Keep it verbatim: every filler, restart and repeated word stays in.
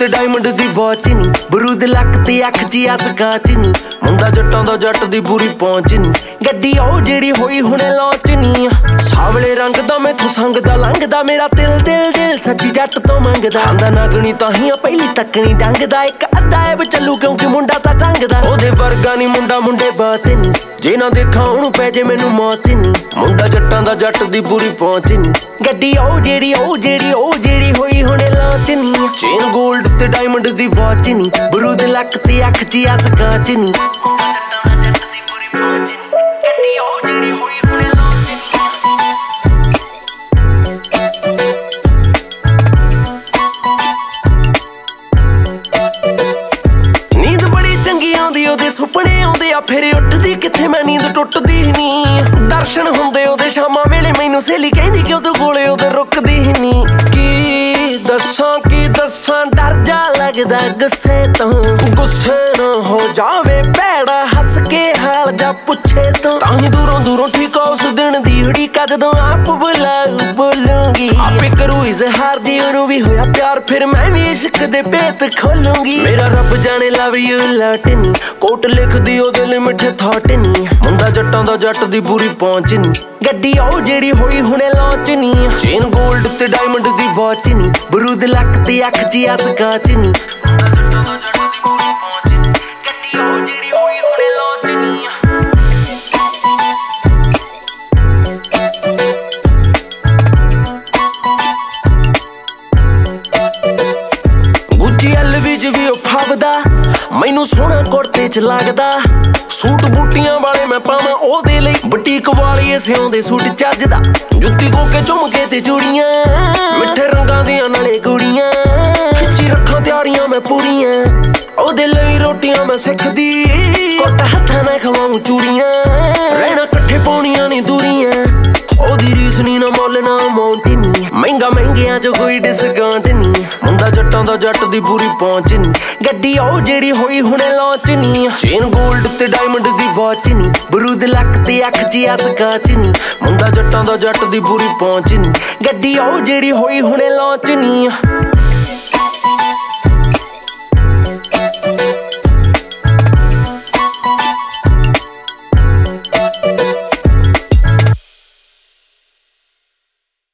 ਤੇ ਡਾਇਮੰਡ ਦੀ ਵਾਚ ਨੀ, ਬਰੂਦ ਲੱਕ ਤੇ ਅੱਖ ਚ ਆ ਸਕਾਚ ਨੀ, ਮੁੰਡਾ ਜੱਟਾਂ ਦਾ ਜੱਟ ਦੀ ਪੂਰੀ ਪਹੁੰਚ ਨੀ, ਗੱਡੀ ਉਹ ਜਿਹੜੀ ਹੋਈ ਹੁਣੇ ਲਾਂਚ ਨੀ, ਸਾਵਲੇ ਰੰਗ ਦਾ ਮੈਥੋਂ ਸੰਗਦਾ ਲੰਘਦਾ, ਮੇਰਾ ਦਿਲ ਦਿਲ ਦਿਲ ਸੱਚੀ ਜੱਟ ਤੋਂ ਮੰਗਦਾ, ਆਂਦਾ ਨਾਗਣੀ ਤਾਂ ਹੀ ਪਹਿਲੀ ਤੱਕਣੀ ਡੰਗਦਾ, ਇੱਕ ਅੱਧਾ ਐਬ ਚੱਲੂ ਕਿਉਂਕਿ ਮੁੰਡਾ ਤਾਂ ਟੰਗਦਾ, ਉਹਦੇ ਵਰਗਾ ਨੀ ਮੁੰਡਾ ਮੁੰਡੇ ਬਾਤ ਨੀ, ਜੇ ਨਾ ਦੇਖਾਂ ਉਹਨੂੰ ਪੈ ਜੇ ਮੈਨੂੰ ਮੌਤ ਨੀ, ਮੁੰਡਾ ਜੱਟਾਂ ਦਾ ਜੱਟ ਦੀ ਪੂਰੀ ਪਹੁੰਚ ਨੀ, ਗੱਡੀ ਉਹ ਜਿਹੜੀ ਉਹ ਜਿਹੜੀ ਉਹ ਜਿਹੜੀ ਹੋਈ ਹੁਣੇ ਲਾਂਚ ਨੀ, ਚੇਨ ਗੋਲਡ ਤੇ ਡਾਇਮੰਡ ਦੀ ਵਾਚ ਨੀ, ਬਰੂਦ ਲੱਕ ਤੇ ਅੱਖ ਚ ਆ ਸਕਾਚ ਨੀ, ਮੁੰਡਾ ਜੱਟਾਂ ਦਾ ਜੱਟ ਦੀ ਪੂਰੀ ਪਹੁੰਚ ਨੀ, ਗੱਡੀ ਉਹ ਜਿਹੜੀ ਹੋਈ ਹੁਣੇ ਲਾਂਚ ਨੀ। ਨੀਂਦ ਬੜੀ ਚੰਗੀ ਆਉਂਦੀ ਉਹਦੇ ਸੁਪਨੇ ਆਉਂਦੇ ਆ, ਫਿਰ ਉੱਠਦੀ ਕਿੱਥੇ ਮੈਂ ਨੀਂਦ ਟੁੱਟਦੀ ਨੀ, ਦਰਸ਼ਨ ਹੁੰਦੇ ਉਹਦੇ ਸ਼ਾਮਾਂ ਵੇਲੇ, ਮੈਨੂੰ ਸਹੇਲੀ ਕਹਿੰਦੀ ਕਿ ਉਹਦੇ ਕੋਲੇ ਉਹਦੇ ਰੁਕਦੀ ਨੀ, ਕੀ ਦੱਸਾਂ ਕੀ ਦੱਸਾਂ ਡਰ ਜਾ ਲੱਗਦਾ ਗੁੱਸੇ ਤੋਂ, ਗੁੱਸੇ ਨਾ ਹੋ ਜਾਵੇ ਭੈੜਾ ਹੱਸ ਕੇ ਹਾਲ ਜਾ ਪੁੱਛੇ ਤੋਂ, ਤਾਂ ਹੀ ਦੂਰੋਂ ਦੂਰੋਂ ਠੀਕ ਉਸ ਦਿਨ ਦੀ ਉਡੀਕ ਜਦੋਂ ਆਪ ਬੁਲਾਊ ਬੋਲੂੰਗੀ, ਆਪੇ ਕਰੂ ਇਜ਼ਹਾਰ ਦੀ ਉਹਨੂੰ ਵੀ ਹੋਇਆ ਪਿਆਰ, ਫਿਰ ਮੈਂ ਵੀ ਇਸ਼ਕ ਦੇ ਭੇਤ ਖੋਲੂੰਗੀ, ਮੇਰਾ ਰੱਬ ਜਾਣੇ ਲਵ ਯੂ ਲਟ ਨੀ, ਕੋਟ ਲਿਖਦੀ ਉਹਦੇ ਲਈ ਮਿੱਠੇ ਥਾਟ ਨੀ, ਮੁੰਡਾ ਜੱਟਾਂ ਦਾ ਜੱਟ ਦੀ ਪੂਰੀ ਪਹੁੰਚ ਨੀ, ਗੱਡੀ ਉਹ ਜਿਹੜੀ ਹੋਈ ਹੁਣੇ ਲਾਂਚ ਨੀ, ਚੇਨ ਗੋਲਡ ਤੇ ਡਾਇਮੰਡ ਦੀ ਵਾਚ ਨੀ, ਬਰੂਦ ਲੱਕ ਤੇ ਅੱਖ ਚ ਆ ਸਕਾਚ ਨੀ, ਮੁੰਡਾ ਜੱਟਾਂ ਦਾ ਜੱਟ ਦੀ ਪੂਰੀ ਪਹੁੰਚ ਨੀ, ਗੱਡੀ ਉਹ ਜਿਹੜੀ ਹੋਈ ਹੁਣੇ ਲਾਂਚ ਨੀ। ਗੁੱਚੀ ਐਲ ਵਿੱਚ ਵੀ ਉਹ ਫੱਬਦਾ, ਮੈਨੂੰ ਸੋਹਣਾ ਕੁੜਤੇ ਚ ਲੱਗਦਾ, ਸੂਟ ਬੂਟੀਆਂ ਵਾਲੇ ਮੈਂ ਪਾਵਾਂ ਉਹਦੇ ਲਈ, ਬੁਟੀਕ ਵਾਲੀ ਸਿਉਂਦੇ ਸੂਟ ਚੱਜਦਾ, ਜੁੱਤੀ ਕੋਕੇ ਝੁਮਕੇ ਤੇ ਚੂੜੀਆਂ, ਮਿੱਠੇ ਰੰਗਾਂ ਦੀਆਂ ਨਾਲੇ ਕੁੜੀਆਂ, ਖਿੱਚੀ ਰੱਖਾਂ ਤਿਆਰੀਆਂ ਮੈਂ ਪੂਰੀਆਂ, ਉਹਦੇ ਲਈ ਰੋਟੀਆਂ ਮੈਂ ਸਿੱਖਦੀ, ਕੁੱਟ ਹੱਥਾਂ ਨਾਲ ਖਵਾਉਂ ਚੂੜੀਆਂ, ਰਹਿਣਾ ਇਕੱਠੇ ਪਾਉਣੀਆਂ ਨੀ ਦੂਰੀਆਂ, ਉਹਦੀ ਰੀਸ ਨੀ ਨਾ ਮੁੱਲ ਨਾ ਅਮਾਉਂਟ ਨੀ, ਮਹਿੰਗਾ ਮਹਿੰਗਿਆਂ ਚ ਕੋਈ ਡਿਸਕਾਊਂਟ ਨੀ, ਮੁੰਡਾ ਜੱਟਾਂ ਦਾ ਜੱਟ ਦੀ ਪੂਰੀ ਪਹੁੰਚ ਨੀ, ਗੱਡੀ ਉਹ ਜਿਹੜੀ ਹੋਈ ਹੁਣੇ ਲਾਂਚ ਨੀ, ਚੇਨ ਗੋਲਡ ਤੇ ਡਾਇਮੰਡ ਦੀ ਵਾਚ ਨੀ, ਬਰੂਦ ਲੱਕ ਤੇ ਅੱਖ ਚ ਆ ਸਕਾਚ ਨੀ, ਮੁੰਡਾ ਜੱਟਾਂ ਦਾ ਜੱਟ ਦੀ ਪੂਰੀ ਪਹੁੰਚ ਨੀ, ਗੱਡੀ ਉਹ ਜਿਹੜੀ ਹੋਈ ਹੁਣੇ ਲਾਂਚ ਨੀ।